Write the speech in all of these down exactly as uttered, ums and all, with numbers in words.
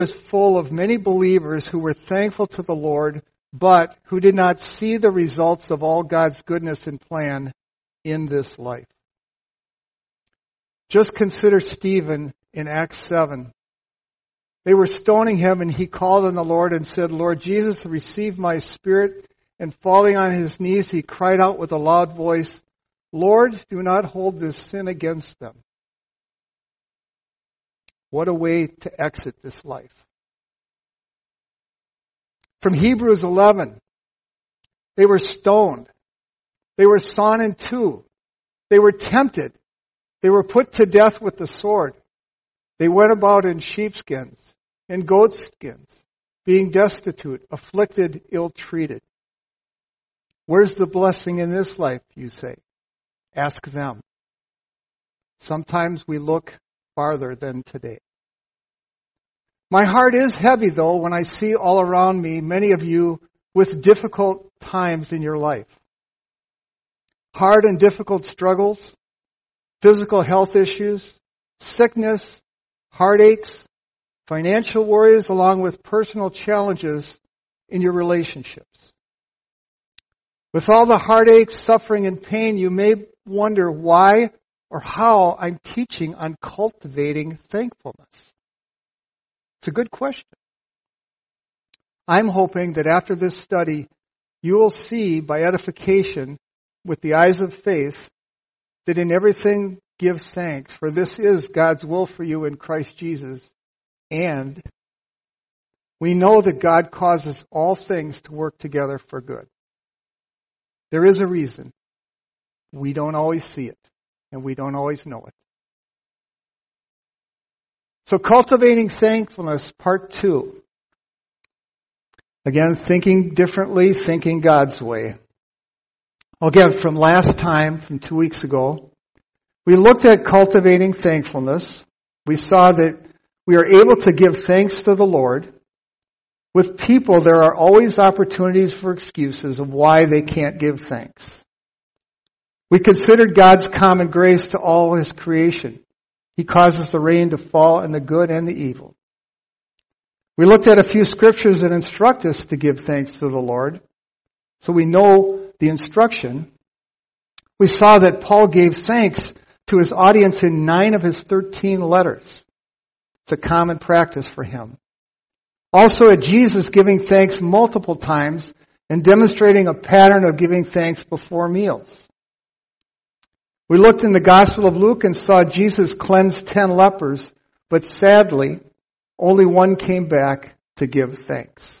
is full of many believers who were thankful to the Lord, but who did not see the results of all God's goodness and plan in this life. Just consider Stephen in Acts seven. They were stoning him, and he called on the Lord and said, Lord Jesus, receive my spirit. And falling on his knees, he cried out with a loud voice, Lord, do not hold this sin against them. What a way to exit this life. From Hebrews eleven, they were stoned. They were sawn in two. They were tempted. They were put to death with the sword. They went about in sheepskins and goatskins, being destitute, afflicted, ill-treated. Where's the blessing in this life, you say? Ask them. Sometimes we look farther than today. My heart is heavy, though, when I see all around me many of you with difficult times in your life. Hard and difficult struggles, physical health issues, sickness, heartaches, financial worries, along with personal challenges in your relationships. With all the heartaches, suffering, and pain, you may wonder why or how I'm teaching on cultivating thankfulness. It's a good question. I'm hoping that after this study, you will see by edification with the eyes of faith that in everything give thanks, for this is God's will for you in Christ Jesus. And we know that God causes all things to work together for good. There is a reason. We don't always see it, and we don't always know it. So cultivating thankfulness, part two. Again, thinking differently, thinking God's way. Again, from last time, from two weeks ago, we looked at cultivating thankfulness. We saw that we are able to give thanks to the Lord. With people, there are always opportunities for excuses of why they can't give thanks. We considered God's common grace to all His creation. He causes the rain to fall on the good and the evil. We looked at a few scriptures that instruct us to give thanks to the Lord, so we know the instruction. We saw that Paul gave thanks to his audience in nine of his thirteen letters. It's a common practice for him. Also at Jesus giving thanks multiple times and demonstrating a pattern of giving thanks before meals. We looked in the Gospel of Luke and saw Jesus cleanse ten lepers, but sadly, only one came back to give thanks.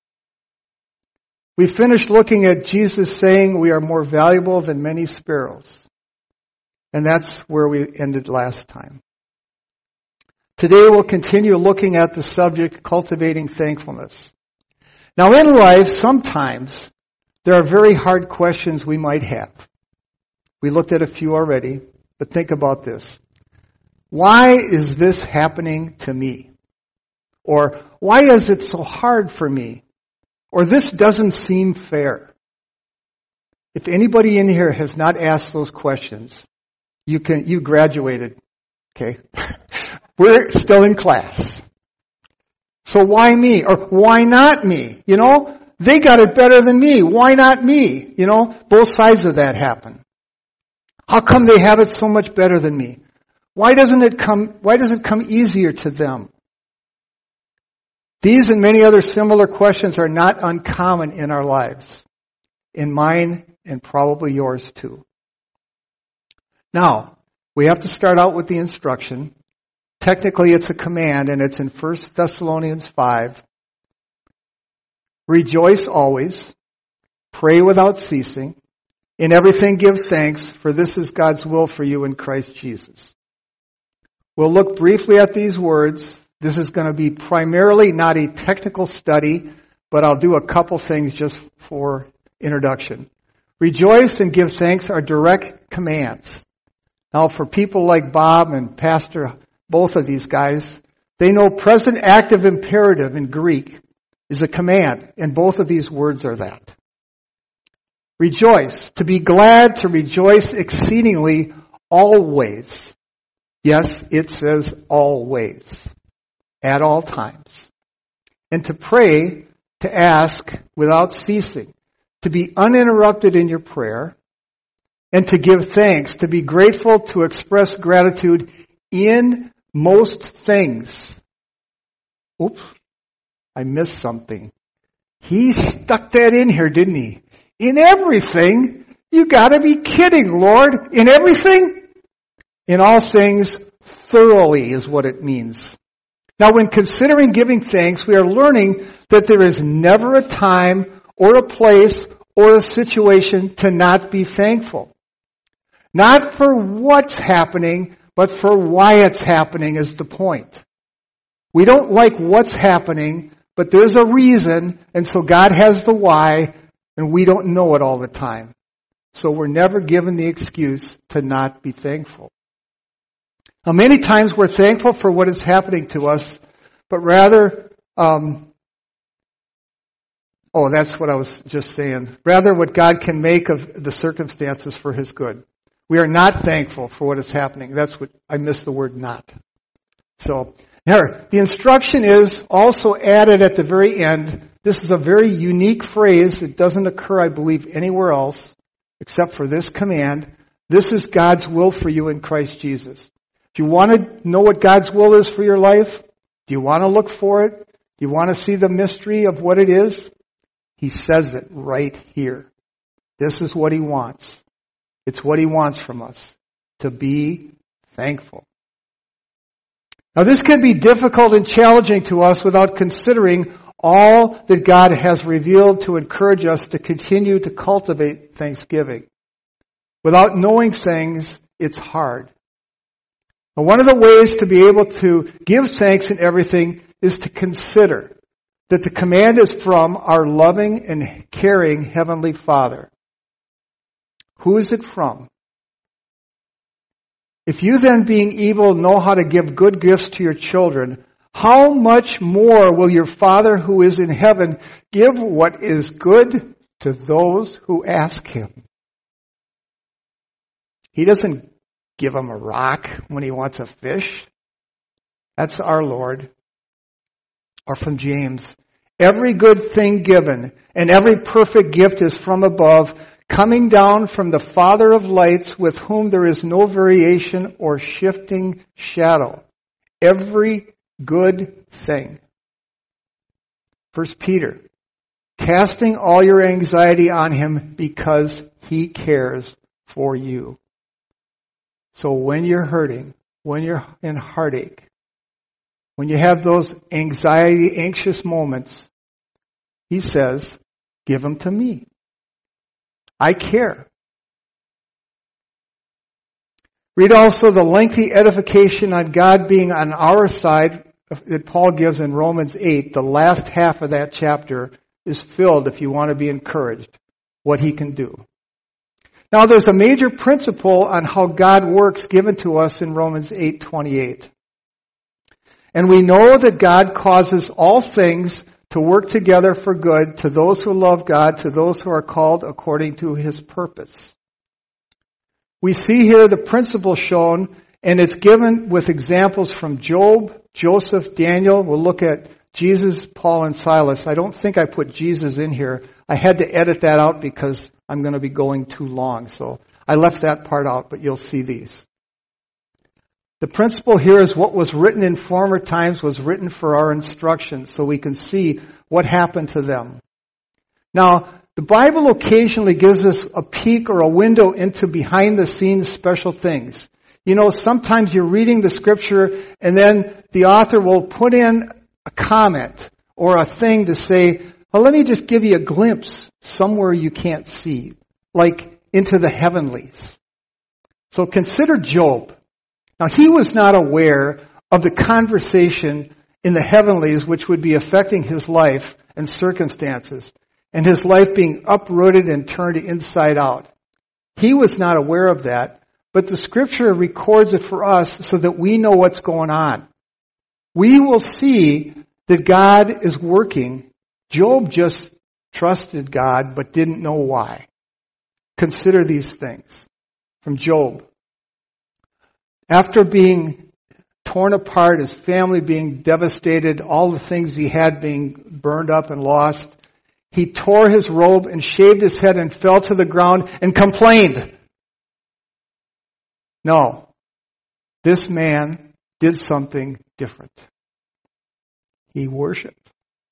We finished looking at Jesus saying we are more valuable than many sparrows. And that's where we ended last time. Today we'll continue looking at the subject, cultivating thankfulness. Now in life, sometimes there are very hard questions we might have. We looked at a few already, but think about this. Why is this happening to me? Or why is it so hard for me? Or this doesn't seem fair. If anybody in here has not asked those questions, you can you graduated, okay? We're still in class. So why me? Or why not me? You know, they got it better than me. Why not me? You know, both sides of that happen. How come they have it so much better than me? Why doesn't it come, why does it come easier to them? These and many other similar questions are not uncommon in our lives. In mine and probably yours too. Now, we have to start out with the instruction. Technically, it's a command, and it's in First Thessalonians five. Rejoice always. Pray without ceasing. In everything give thanks, for this is God's will for you in Christ Jesus. We'll look briefly at these words. This is going to be primarily not a technical study, but I'll do a couple things just for introduction. Rejoice and give thanks are direct commands. Now, for people like Bob and Pastor, both of these guys, they know present active imperative in Greek is a command, and both of these words are that. Rejoice, to be glad, to rejoice exceedingly, always. Yes, it says always, at all times. and to pray, to ask without ceasing, to be uninterrupted in your prayer, and to give thanks, to be grateful, to express gratitude in most things. Oops, I missed something. He stuck that in here, didn't he? In everything? You gotta be kidding, Lord. In everything? In all things, thoroughly is what it means. Now, when considering giving thanks, we are learning that there is never a time or a place or a situation to not be thankful. Not for what's happening, but for why it's happening is the point. We don't like what's happening, but there's a reason, and so God has the why, and we don't know it all the time. So we're never given the excuse to not be thankful. Now, many times we're thankful for what is happening to us, but rather, um, oh, that's what I was just saying. Rather, what God can make of the circumstances for His good. We are not thankful for what is happening. That's what, I missed the word not. So, here, the instruction is also added at the very end. This is a very unique phrase. It doesn't occur, I believe, anywhere else except for this command. This is God's will for you in Christ Jesus. Do you want to know what God's will is for your life? Do you want to look for it? Do you want to see the mystery of what it is? He says it right here. This is what He wants. It's what He wants from us, to be thankful. Now, this can be difficult and challenging to us without considering all that God has revealed to encourage us to continue to cultivate thanksgiving. Without knowing things, it's hard. Now, one of the ways to be able to give thanks in everything is to consider that the command is from our loving and caring Heavenly Father. Who is it from? If you then, being evil, know how to give good gifts to your children, how much more will your Father who is in heaven give what is good to those who ask Him? He doesn't give them a rock when He wants a fish. That's our Lord. Or from James, every good thing given and every perfect gift is from above, coming down from the Father of lights, with whom there is no variation or shifting shadow. Every good thing. First Peter, casting all your anxiety on Him because He cares for you. So when you're hurting, when you're in heartache, when you have those anxiety, anxious moments, He says, give them to me. I care. Read also the lengthy edification on God being on our side that Paul gives in Romans eight. The last half of that chapter is filled, if you want to be encouraged, what He can do. Now, there's a major principle on how God works given to us in Romans eight twenty-eight. And we know that God causes all things to work together for good to those who love God, to those who are called according to His purpose. We see here the principle shown, and it's given with examples from Job, Joseph, Daniel. We'll look at Jesus, Paul, and Silas. I don't think I put Jesus in here. I had to edit that out because I'm going to be going too long. So I left that part out, but you'll see these. The principle here is what was written in former times was written for our instruction, so we can see what happened to them. Now, the Bible occasionally gives us a peek or a window into behind the scenes special things. You know, sometimes you're reading the scripture and then the author will put in a comment or a thing to say, well, let me just give you a glimpse somewhere you can't see, like into the heavenlies. So consider Job. Now, he was not aware of the conversation in the heavenlies which would be affecting his life and circumstances, and his life being uprooted and turned inside out. He was not aware of that, but the scripture records it for us so that we know what's going on. We will see that God is working. Job just trusted God but didn't know why. Consider these things from Job. After being torn apart, his family being devastated, all the things he had being burned up and lost. He tore his robe and shaved his head and fell to the ground and complained. No. This man did something different. He worshiped.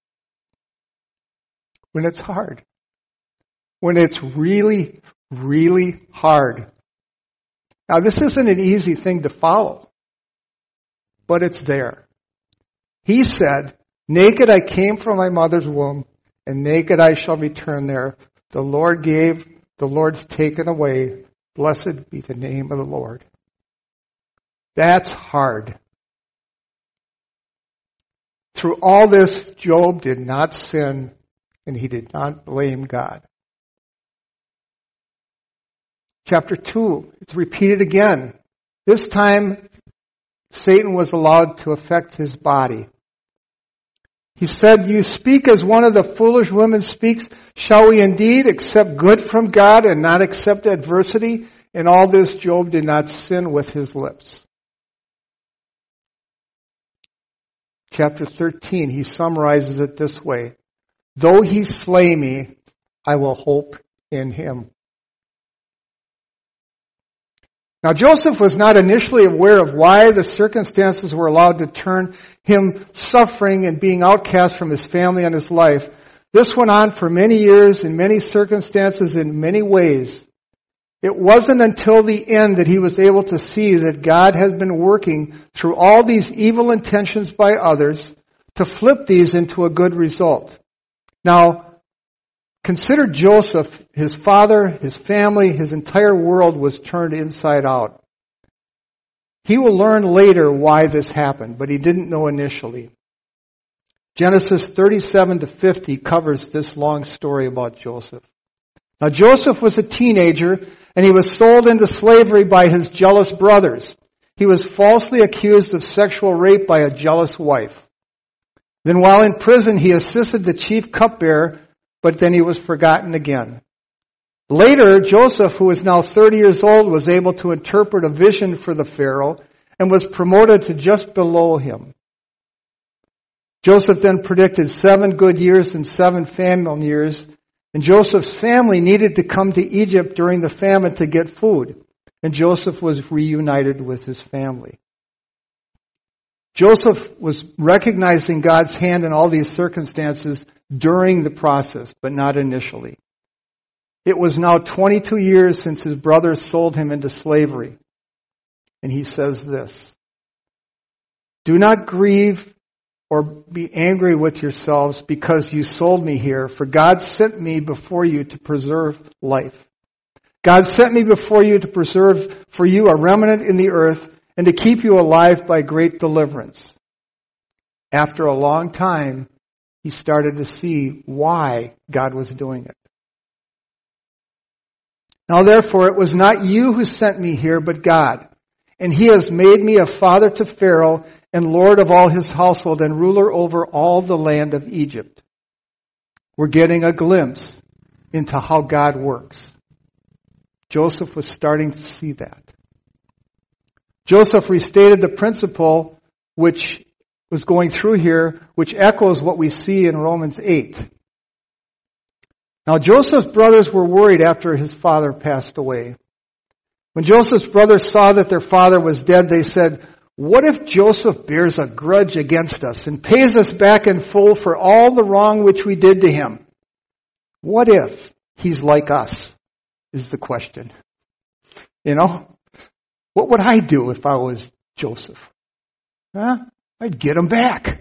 When it's hard. When it's really, really hard. Now, this isn't an easy thing to follow, but it's there. He said, naked I came from my mother's womb, and naked I shall return there. The Lord gave, the Lord's taken away. Blessed be the name of the Lord. That's hard. Through all this, Job did not sin, and he did not blame God. Chapter two, it's repeated again. This time, Satan was allowed to affect his body. He said, you speak as one of the foolish women speaks. Shall we indeed accept good from God and not accept adversity? In all this, Job did not sin with his lips. Chapter thirteen, he summarizes it this way. Though he slay me, I will hope in him. Now, Joseph was not initially aware of why the circumstances were allowed to turn him suffering and being outcast from his family and his life. This went on for many years in many circumstances in many ways. It wasn't until the end that he was able to see that God has been working through all these evil intentions by others to flip these into a good result. Now, consider Joseph, his father, his family, his entire world was turned inside out. He will learn later why this happened, but he didn't know initially. Genesis thirty-seven to fifty covers this long story about Joseph. Now Joseph was a teenager, and he was sold into slavery by his jealous brothers. He was falsely accused of sexual rape by a jealous wife. Then while in prison, he assisted the chief cupbearer, but then he was forgotten again. Later, Joseph, who was now thirty years old, was able to interpret a vision for the Pharaoh and was promoted to just below him. Joseph then predicted seven good years and seven famine years, and Joseph's family needed to come to Egypt during the famine to get food, and Joseph was reunited with his family. Joseph was recognizing God's hand in all these circumstances during the process, but not initially. It was now twenty-two years since his brothers sold him into slavery. And he says this, do not grieve or be angry with yourselves because you sold me here, for God sent me before you to preserve life. God sent me before you to preserve for you a remnant in the earth and to keep you alive by great deliverance. After a long time, he started to see why God was doing it. Now therefore, it was not you who sent me here, but God. And he has made me a father to Pharaoh and lord of all his household and ruler over all the land of Egypt. We're getting a glimpse into how God works. Joseph was starting to see that. Joseph restated the principle which was going through here, which echoes what we see in Romans eight. Now, Joseph's brothers were worried after his father passed away. When Joseph's brothers saw that their father was dead, they said, what if Joseph bears a grudge against us and pays us back in full for all the wrong which we did to him? What if he's like us, is the question. You know, what would I do if I was Joseph? Huh? I'd get him back.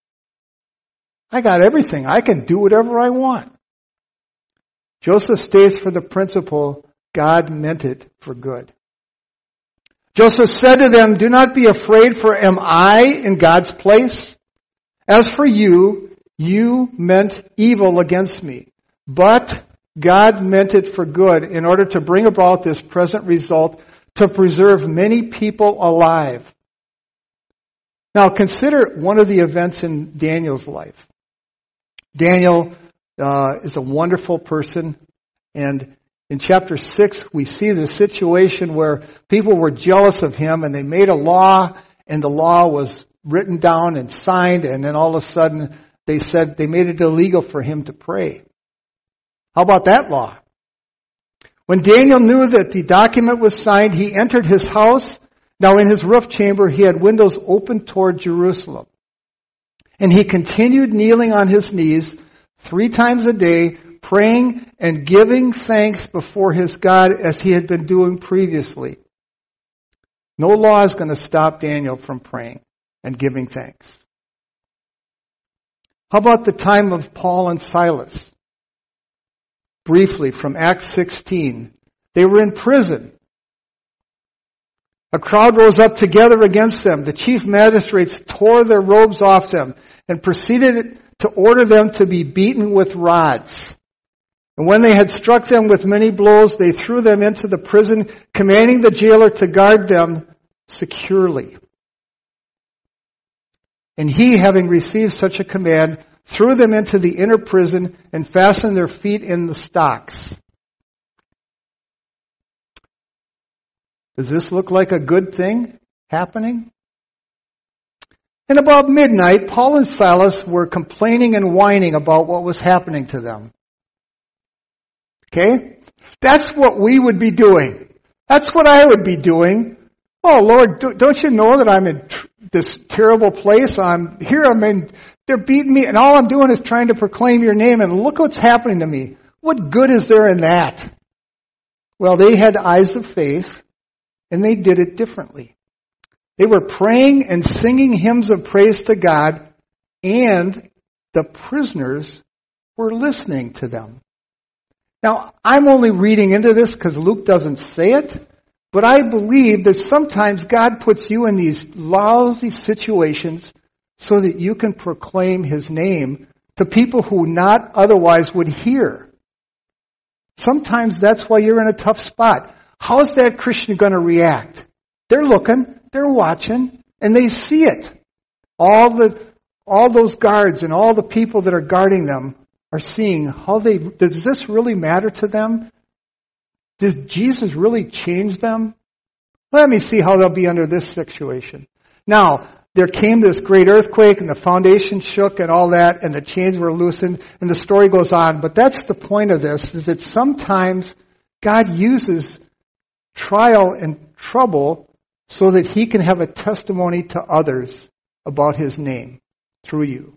I got everything. I can do whatever I want. Joseph states for the principle, God meant it for good. Joseph said to them, do not be afraid, for am I in God's place? As for you, you meant evil against me, but God meant it for good in order to bring about this present result, to preserve many people alive. Now consider one of the events in Daniel's life. Daniel uh, is a wonderful person, and in chapter six we see the situation where people were jealous of him and they made a law and the law was written down and signed, and then all of a sudden they said they made it illegal for him to pray. How about that law? When Daniel knew that the document was signed, he entered his house. Now in his roof chamber, he had windows open toward Jerusalem. And he continued kneeling on his knees three times a day, praying and giving thanks before his God as he had been doing previously. No law is going to stop Daniel from praying and giving thanks. How about the time of Paul and Silas? Briefly, from Acts sixteen. They were in prison. A crowd rose up together against them. The chief magistrates tore their robes off them and proceeded to order them to be beaten with rods. And when they had struck them with many blows, they threw them into the prison, commanding the jailer to guard them securely. And he, having received such a command, threw them into the inner prison and fastened their feet in the stocks. Does this look like a good thing happening? And about midnight, Paul and Silas were complaining and whining about what was happening to them. Okay? That's what we would be doing. That's what I would be doing. Oh, Lord, don't you know that I'm in tr- this terrible place? I'm here, I'm in, they're beating me, and all I'm doing is trying to proclaim your name, and look what's happening to me. What good is there in that? Well, they had eyes of faith, and they did it differently. They were praying and singing hymns of praise to God, and the prisoners were listening to them. Now, I'm only reading into this because Luke doesn't say it, but I believe that sometimes God puts you in these lousy situations so that you can proclaim his name to people who not otherwise would hear. Sometimes that's why you're in a tough spot. How is that Christian going to react? They're looking, they're watching, and they see it. All the, all those guards and all the people that are guarding them are seeing how they, does this really matter to them? Did Jesus really change them? Let me see how they'll be under this situation. Now, there came this great earthquake and the foundation shook and all that and the chains were loosened and the story goes on. But that's the point of this, is that sometimes God uses trial and trouble so that he can have a testimony to others about his name through you.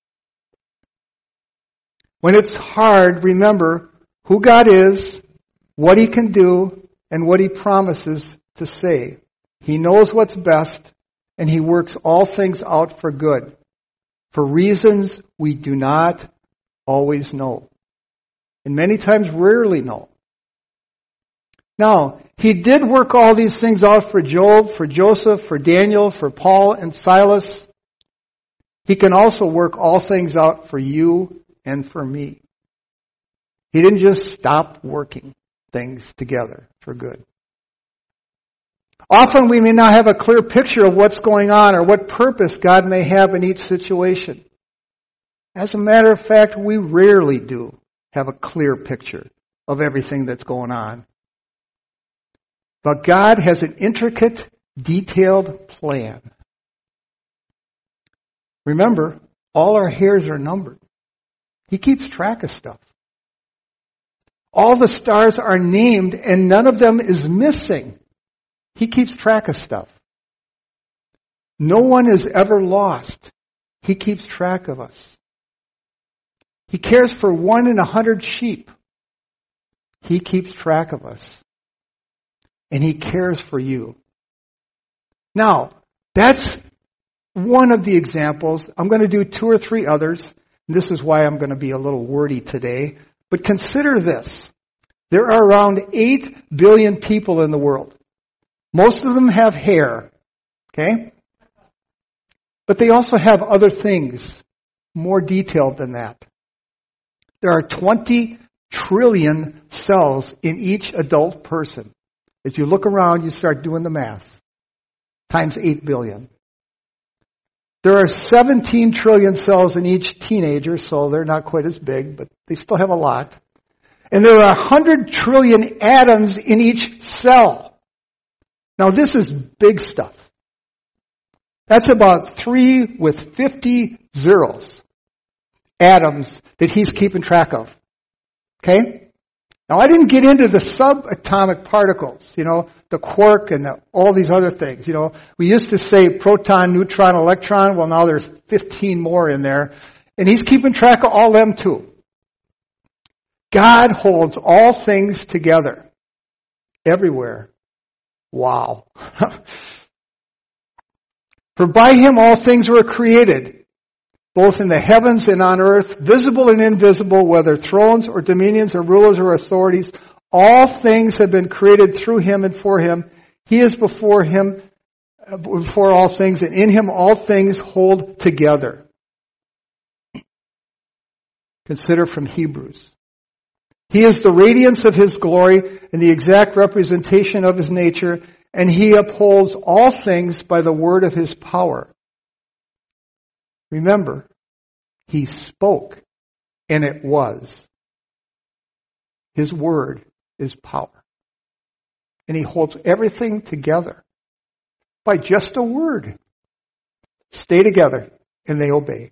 When it's hard, remember who God is, what he can do, and what he promises to say. He knows what's best, and he works all things out for good, for reasons we do not always know, and many times rarely know. Now, he did work all these things out for Job, for Joseph, for Daniel, for Paul and Silas. He can also work all things out for you and for me. He didn't just stop working things together for good. Often we may not have a clear picture of what's going on or what purpose God may have in each situation. As a matter of fact, we rarely do have a clear picture of everything that's going on. But God has an intricate, detailed plan. Remember, all our hairs are numbered. He keeps track of stuff. All the stars are named and none of them is missing. He keeps track of stuff. No one is ever lost. He keeps track of us. He cares for one in a hundred sheep. He keeps track of us. And he cares for you. Now, that's one of the examples. I'm going to do two or three others. This is why I'm going to be a little wordy today. But consider this. There are around eight billion people in the world. Most of them have hair. Okay? But they also have other things more detailed than that. There are twenty trillion cells in each adult person. As you look around, you start doing the math. Times eight billion. There are seventeen trillion cells in each teenager, so they're not quite as big, but they still have a lot. And there are one hundred trillion atoms in each cell. Now this is big stuff. That's about three with fifty zeros. Atoms that he's keeping track of. Okay? Now I didn't get into the subatomic particles, you know, the quark and the, all these other things. You know, we used to say proton, neutron, electron. Well, now there's fifteen more in there. And he's keeping track of all them too. God holds all things together. Everywhere. Wow. For by him all things were created, both in the heavens and on earth, visible and invisible, whether thrones or dominions or rulers or authorities. All things have been created through him and for him. He is before him, before all things, and in him all things hold together. Consider from Hebrews. He is the radiance of his glory and the exact representation of his nature, and he upholds all things by the word of his power. Remember, he spoke, and it was. His word is power. And he holds everything together by just a word. Stay together, and they obey.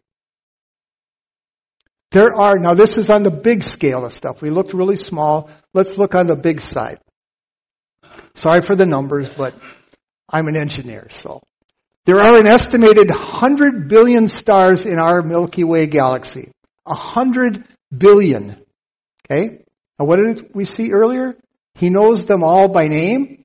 There are, now this is on the big scale of stuff. We looked really small. Let's look on the big side. Sorry for the numbers, but I'm an engineer, so. There are an estimated one hundred billion stars in our Milky Way galaxy. one hundred billion. Okay? Now what did we see earlier? He knows them all by name.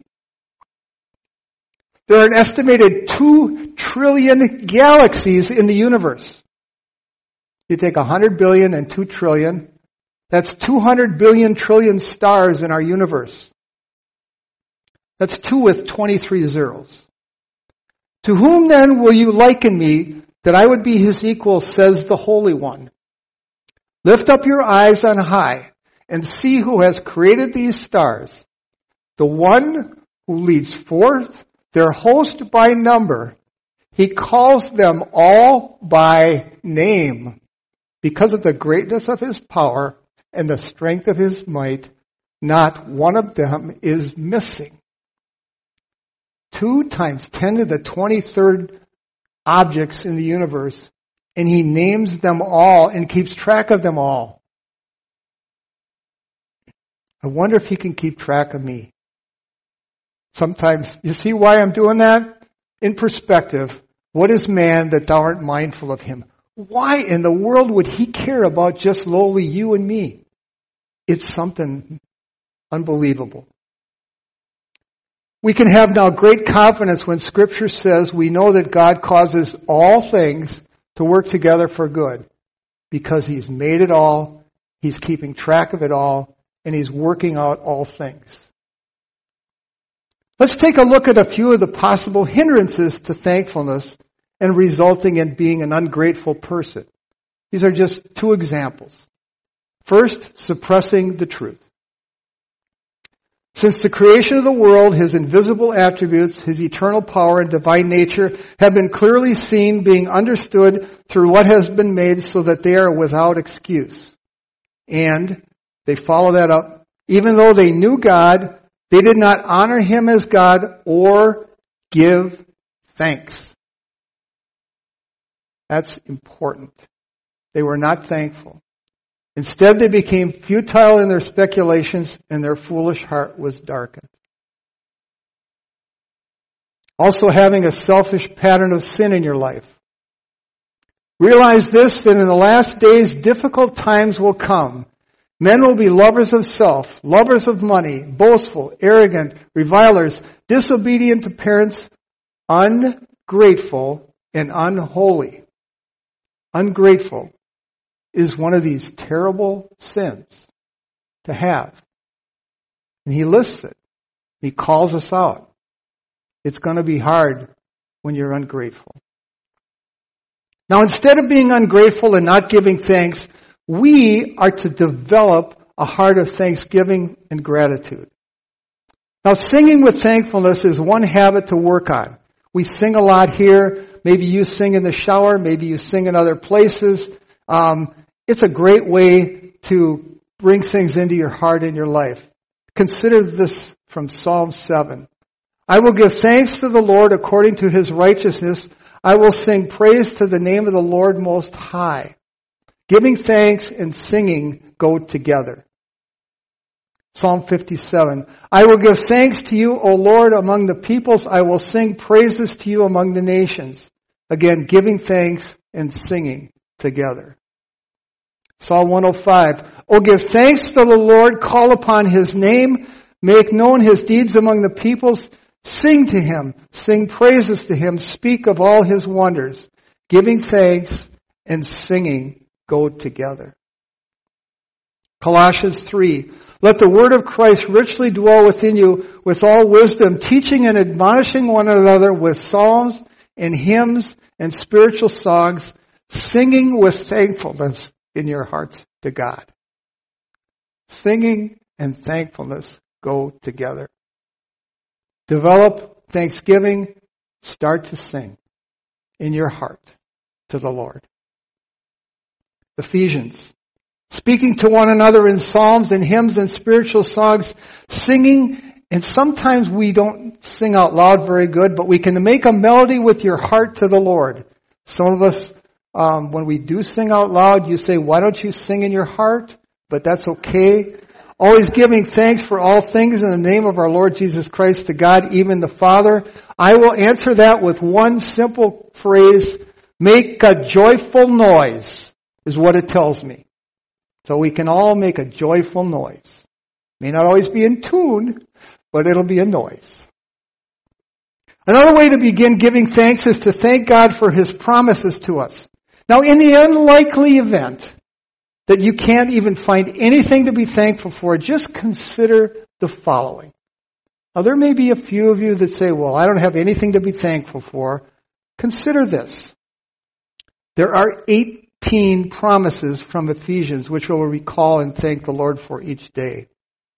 There are an estimated two trillion galaxies in the universe. You take one hundred billion and two trillion. That's two hundred billion trillion stars in our universe. That's two with twenty-three zeros. To whom then will you liken me that I would be his equal, says the Holy One. Lift up your eyes on high and see who has created these stars. The one who leads forth their host by number. He calls them all by name. Because of the greatness of his power and the strength of his might, not one of them is missing. Two times ten to the twenty-third objects in the universe, and he names them all and keeps track of them all. I wonder if he can keep track of me. Sometimes, you see why I'm doing that? In perspective, what is man that thou art mindful of him? Why in the world would he care about just lowly you and me? It's something unbelievable. We can have now great confidence when Scripture says we know that God causes all things to work together for good because he's made it all, he's keeping track of it all, and he's working out all things. Let's take a look at a few of the possible hindrances to thankfulness and resulting in being an ungrateful person. These are just two examples. First, suppressing the truth. Since the creation of the world, his invisible attributes, his eternal power and divine nature have been clearly seen, being understood through what has been made so that they are without excuse. And they follow that up. Even though they knew God, they did not honor him as God or give thanks. That's important. They were not thankful. Instead, they became futile in their speculations, and their foolish heart was darkened. Also, having a selfish pattern of sin in your life. Realize this, that in the last days, difficult times will come. Men will be lovers of self, lovers of money, boastful, arrogant, revilers, disobedient to parents, ungrateful, and unholy. Ungrateful is one of these terrible sins to have. And he lists it. He calls us out. It's going to be hard when you're ungrateful. Now, instead of being ungrateful and not giving thanks, we are to develop a heart of thanksgiving and gratitude. Now, singing with thankfulness is one habit to work on. We sing a lot here. Maybe you sing in the shower. Maybe you sing in other places. Um, it's a great way to bring things into your heart and your life. Consider this from Psalm seven. I will give thanks to the Lord according to his righteousness. I will sing praise to the name of the Lord Most High. Giving thanks and singing go together. Psalm fifty-seven. I will give thanks to you, O Lord, among the peoples. I will sing praises to you among the nations. Again, giving thanks and singing together. Psalm one oh five. Oh, give thanks to the Lord. Call upon His name. Make known His deeds among the peoples. Sing to Him. Sing praises to Him. Speak of all His wonders. Giving thanks and singing go together. Colossians three. Let the word of Christ richly dwell within you with all wisdom, teaching and admonishing one another with psalms and hymns and spiritual songs, singing with thankfulness in your hearts to God. Singing and thankfulness go together. Develop thanksgiving. Start to sing in your heart to the Lord. Ephesians. Speaking to one another in psalms and hymns and spiritual songs, singing, and sometimes we don't sing out loud very good, but we can make a melody with your heart to the Lord. Some of us, um, when we do sing out loud, you say, why don't you sing in your heart? But that's okay. Always giving thanks for all things in the name of our Lord Jesus Christ to God, even the Father. I will answer that with one simple phrase, make a joyful noise, is what it tells me. So we can all make a joyful noise. May not always be in tune, but it'll be a noise. Another way to begin giving thanks is to thank God for His promises to us. Now, in the unlikely event that you can't even find anything to be thankful for, just consider the following. Now, there may be a few of you that say, well, I don't have anything to be thankful for. Consider this. There are eighteen promises from Ephesians, which we'll recall and thank the Lord for each day.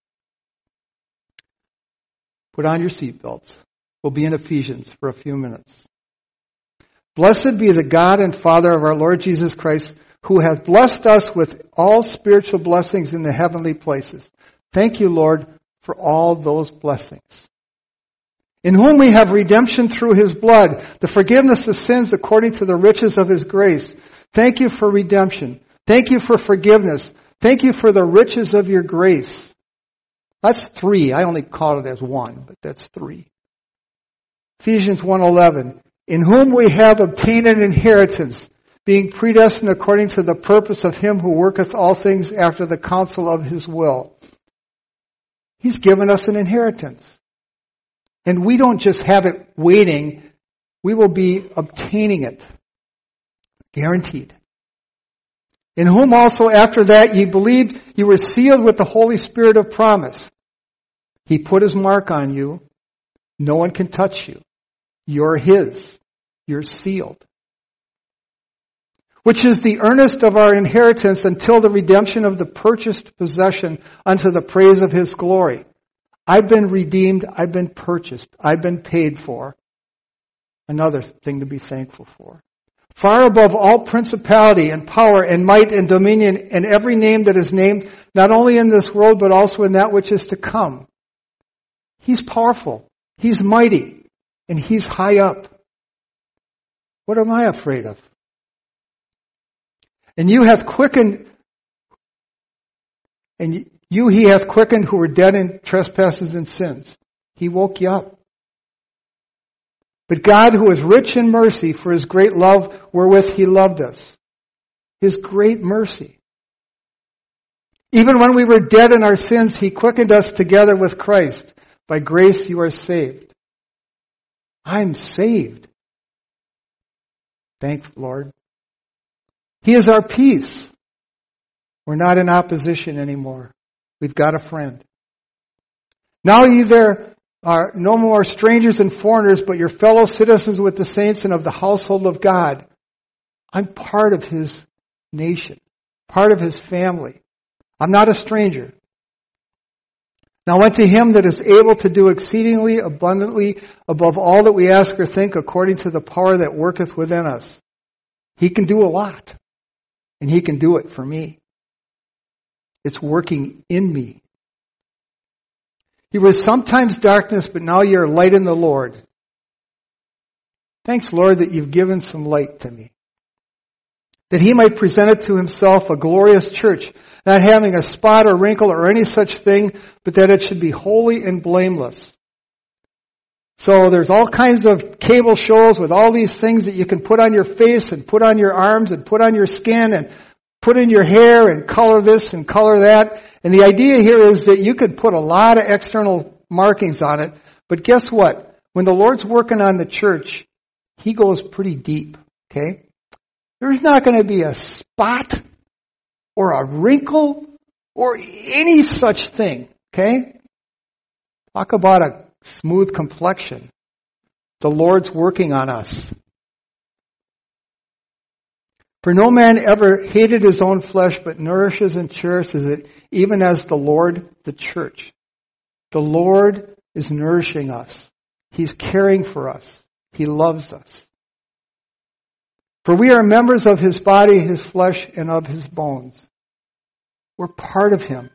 Put on your seatbelts. We'll be in Ephesians for a few minutes. Blessed be the God and Father of our Lord Jesus Christ, who has blessed us with all spiritual blessings in the heavenly places. Thank you, Lord, for all those blessings. In whom we have redemption through His blood, the forgiveness of sins according to the riches of His grace. Thank you for redemption. Thank you for forgiveness. Thank you for the riches of your grace. That's three. I only call it as one, but that's three. Ephesians one eleven. In whom we have obtained an inheritance, being predestined according to the purpose of Him who worketh all things after the counsel of His will. He's given us an inheritance. And we don't just have it waiting. We will be obtaining it. Guaranteed. In whom also after that ye believed, you were sealed with the Holy Spirit of promise. He put His mark on you. No one can touch you. You're His. You're sealed. Which is the earnest of our inheritance until the redemption of the purchased possession unto the praise of His glory. I've been redeemed. I've been purchased. I've been paid for. Another thing to be thankful for. Far above all principality and power and might and dominion and every name that is named, not only in this world, but also in that which is to come. He's powerful. He's mighty. And He's high up. What am I afraid of? And you hath quickened, and you He hath quickened who were dead in trespasses and sins. He woke you up. But God, who is rich in mercy for His great love wherewith He loved us. His great mercy. Even when we were dead in our sins, He quickened us together with Christ. By grace you are saved. I'm saved. Thank the Lord. He is our peace. We're not in opposition anymore. We've got a friend. Now either are no more strangers and foreigners, but your fellow citizens with the saints and of the household of God. I'm part of His nation, part of His family. I'm not a stranger. Now unto Him that is able to do exceedingly abundantly above all that we ask or think according to the power that worketh within us. He can do a lot, and He can do it for me. It's working in me. You were sometimes darkness, but now you're light in the Lord. Thanks, Lord, that you've given some light to me. That he might present it to himself a glorious church, not having a spot or wrinkle or any such thing, but that it should be holy and blameless. So there's all kinds of cable shows with all these things that you can put on your face and put on your arms and put on your skin and put in your hair and color this and color that. And the idea here is that you could put a lot of external markings on it. But guess what? When the Lord's working on the church, he goes pretty deep. Okay? There's not going to be a spot or a wrinkle or any such thing. Okay? Talk about a smooth complexion. The Lord's working on us. For no man ever hated his own flesh, but nourishes and cherishes it, even as the Lord, the church. The Lord is nourishing us. He's caring for us. He loves us. For we are members of his body, his flesh, and of his bones. We're part of him.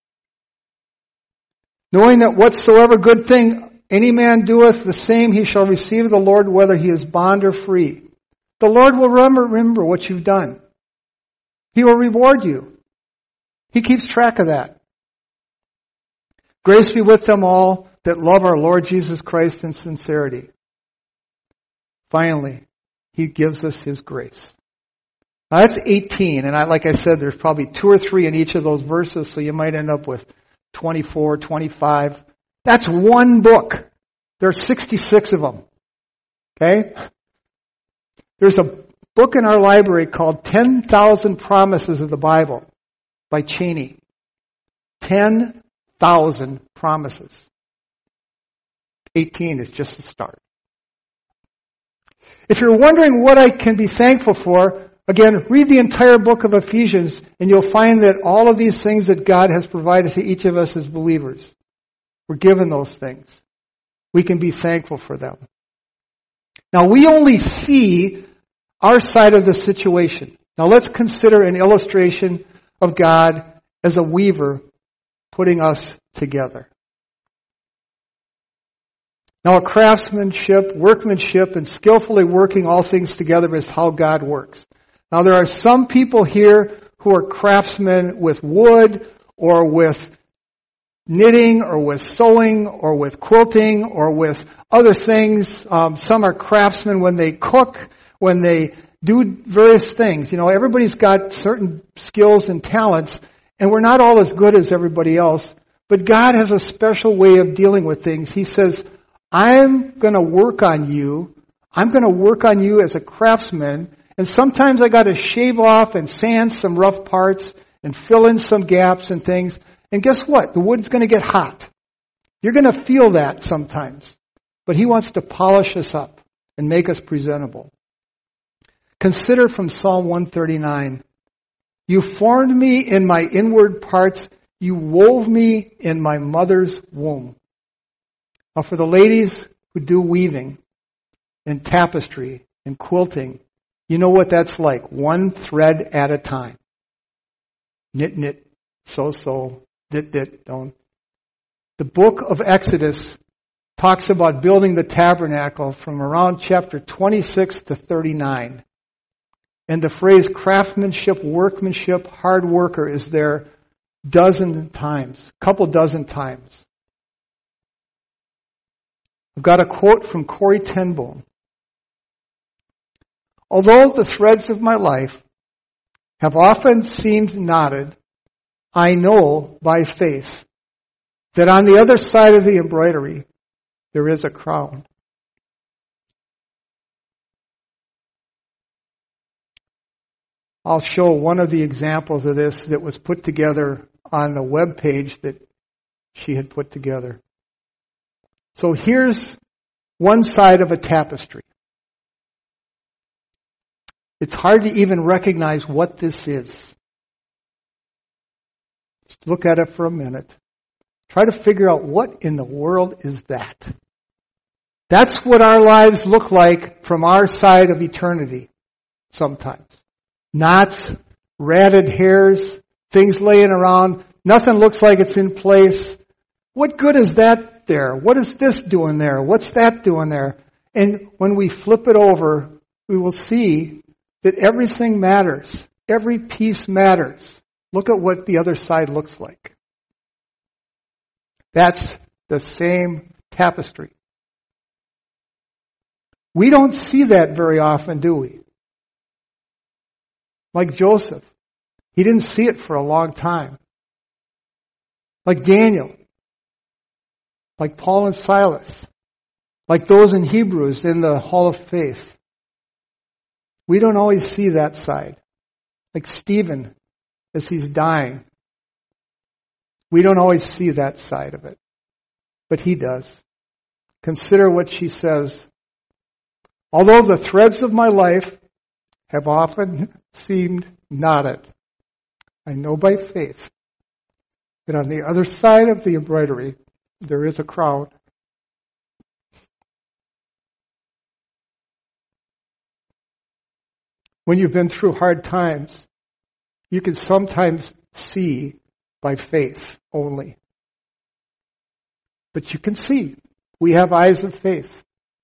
Knowing that whatsoever good thing any man doeth, the same he shall receive of the Lord, whether he is bond or free. The Lord will remember, remember what you've done. He will reward you. He keeps track of that. Grace be with them all that love our Lord Jesus Christ in sincerity. Finally, he gives us his grace. Now that's eighteen, and I, like I said, there's probably two or three in each of those verses, so you might end up with twenty-four, twenty-five. That's one book. There are sixty-six of them. Okay? There's a book in our library called ten thousand Promises of the Bible by Cheney. ten thousand promises. eighteen is just the start. If you're wondering what I can be thankful for, again, read the entire book of Ephesians and you'll find that all of these things that God has provided to each of us as believers, we're given those things. We can be thankful for them. Now, we only see our side of the situation. Now, let's consider an illustration of God as a weaver putting us together. Now, a craftsmanship, workmanship, and skillfully working all things together is how God works. Now, there are some people here who are craftsmen with wood or with knitting or with sewing or with quilting or with other things. Um, some are craftsmen when they cook, when they do various things. You know, everybody's got certain skills and talents, and we're not all as good as everybody else. But God has a special way of dealing with things. He says, I'm going to work on you. I'm going to work on you as a craftsman. And sometimes I got to shave off and sand some rough parts and fill in some gaps and things. And guess what? The wood's going to get hot. You're going to feel that sometimes. But he wants to polish us up and make us presentable. Consider from Psalm one thirty-nine. You formed me in my inward parts. You wove me in my mother's womb. Now for the ladies who do weaving and tapestry and quilting, you know what that's like. One thread at a time. Knit, knit, sew, sew, dit, dit, don't. The book of Exodus talks about building the tabernacle from around chapter twenty-six to thirty-nine. And the phrase craftsmanship, workmanship, hard worker is there dozen times, a couple dozen times. I've got a quote from Corrie ten Boom. Although the threads of my life have often seemed knotted, I know by faith that on the other side of the embroidery there is a crown. I'll show one of the examples of this that was put together on the web page that she had put together. So here's one side of a tapestry. It's hard to even recognize what this is. Just look at it for a minute. Try to figure out what in the world is that. That's what our lives look like from our side of eternity sometimes. Knots, ratted hairs, things laying around. Nothing looks like it's in place. What good is that there? What is this doing there? What's that doing there? And when we flip it over, we will see that everything matters. Every piece matters. Look at what the other side looks like. That's the same tapestry. We don't see that very often, do we? Like Joseph. He didn't see it for a long time. Like Daniel. Like Paul and Silas. Like those in Hebrews in the Hall of Faith. We don't always see that side. Like Stephen as he's dying. We don't always see that side of it. But he does. Consider what she says. Although the threads of my life have often seemed knotted, I know by faith that on the other side of the embroidery there is a crown. When you've been through hard times, you can sometimes see by faith only. But you can see. We have eyes of faith.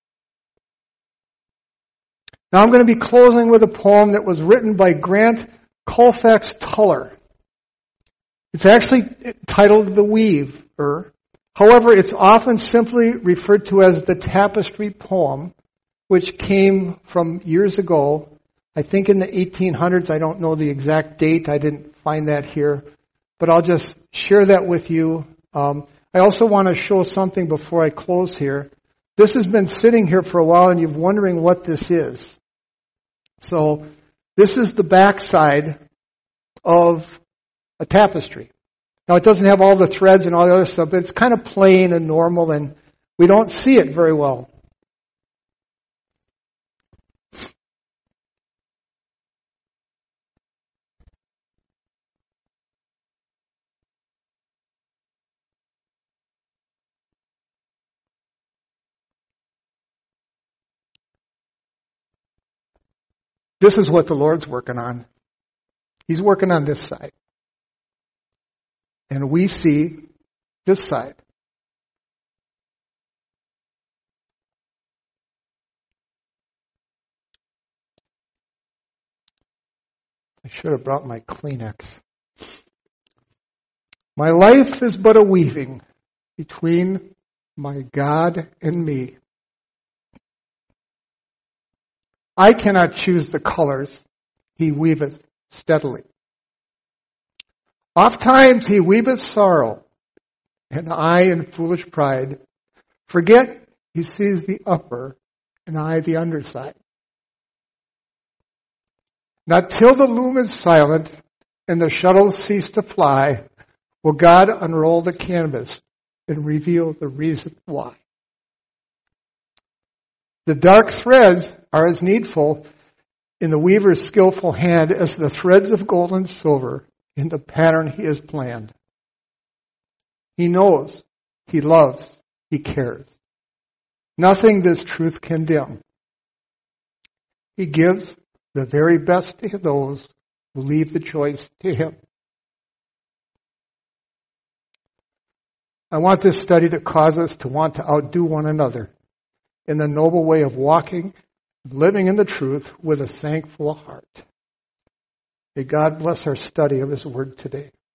Now I'm going to be closing with a poem that was written by Grant Colfax Tuller. It's actually titled The Weaver. However, it's often simply referred to as the Tapestry Poem, which came from years ago. I think in the eighteen hundreds. I don't know the exact date. I didn't find that here. But I'll just share that with you. Um, I also want to show something before I close here. This has been sitting here for a while and you're wondering what this is. So this is the backside of a tapestry. Now it doesn't have all the threads and all the other stuff, but it's kind of plain and normal and we don't see it very well. This is what the Lord's working on. He's working on this side. And we see this side. I should have brought my Kleenex. My life is but a weaving between my God and me. I cannot choose the colors. He weaveth steadily. Oft times he weaveth sorrow, and I in foolish pride forget he sees the upper and I the underside. Not till the loom is silent and the shuttles cease to fly will God unroll the canvas and reveal the reason why. The dark threads are as needful in the weaver's skillful hand as the threads of gold and silver in the pattern he has planned. He knows, he loves, he cares. Nothing this truth can dim. He gives the very best to those who leave the choice to him. I want this study to cause us to want to outdo one another in the noble way of walking, living in the truth with a thankful heart. May God bless our study of His Word today.